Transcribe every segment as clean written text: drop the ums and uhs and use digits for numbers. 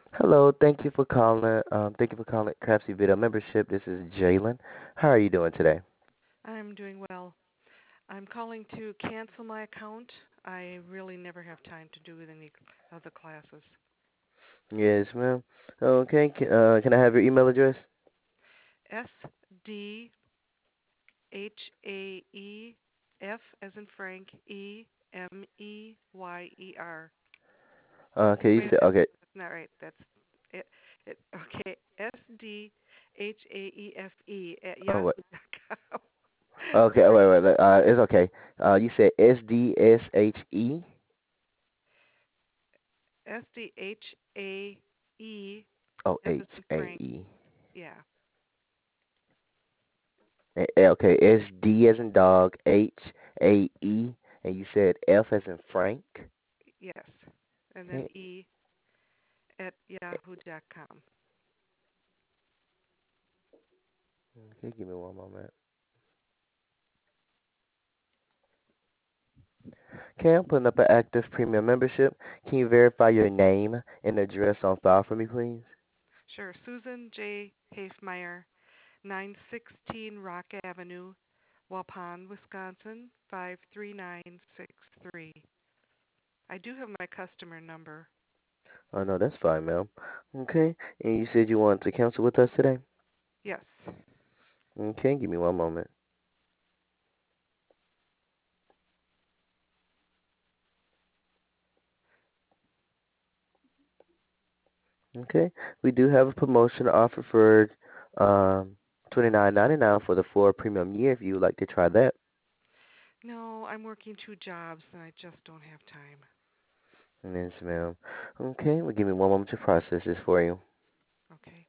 Hello, thank you for calling Craftsy Video Membership. This is Jalen. How are you doing today? I'm doing well. I'm calling to cancel my account. I really never have time to do any of the classes. Yes, ma'am. Okay, can I have your email address? SDHAEF as in Frank EMEYER. Okay, you Wait a said minute, okay. that's not right. That's it. Okay, SDHAEFE at Oh wait. yahoo.com. Okay, Sorry, It's okay. You said SDSHE. SDHAEF Oh, as H in A Frank. E. Yeah. Okay, SD as in dog, HAE, and you said F as in Frank. Yes. And then Okay, E at yahoo.com. okay, give me one moment. Okay, I'm putting up an active premium membership. Can you verify your name and address on file for me, please? Sure. Susan J. Hafmeyer, 916 Rock Avenue, Waupun, Wisconsin, 53963. I do have my customer number. Oh, no, that's fine, ma'am. Okay, and you said you wanted to cancel with us today? Yes. Okay, give me one moment. Okay, we do have a promotion offer for um 29.99 for the 4 premium year if you would like to try that. No, I'm working two jobs and I just don't have time. Yes, ma'am. Okay, well, give me one moment to process this for you. Okay.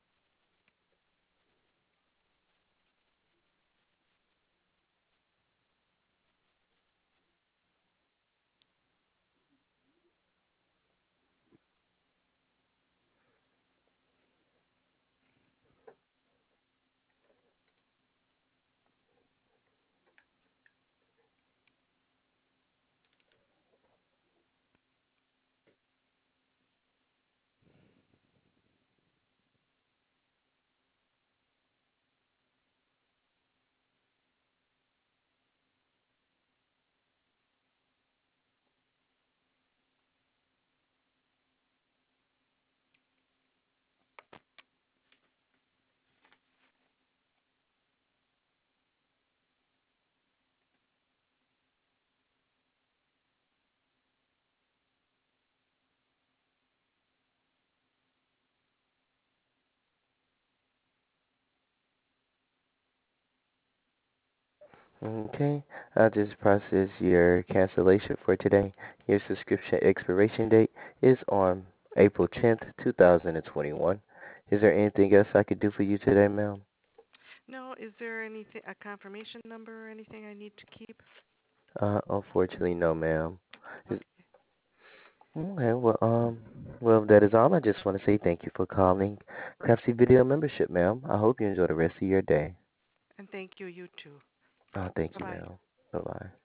Okay, I'll just process your cancellation for today. Your subscription expiration date is on April 10th, 2021. Is there anything else I could do for you today, ma'am? No, is there anything, a confirmation number or anything I need to keep? Unfortunately, no, ma'am. Is, Okay. okay, well, if that is all. I just want to say thank you for calling Craftsy Video Membership, ma'am. I hope you enjoy the rest of your day. And thank you, you too. Thank you, Bye-bye. ma'am. Bye-bye.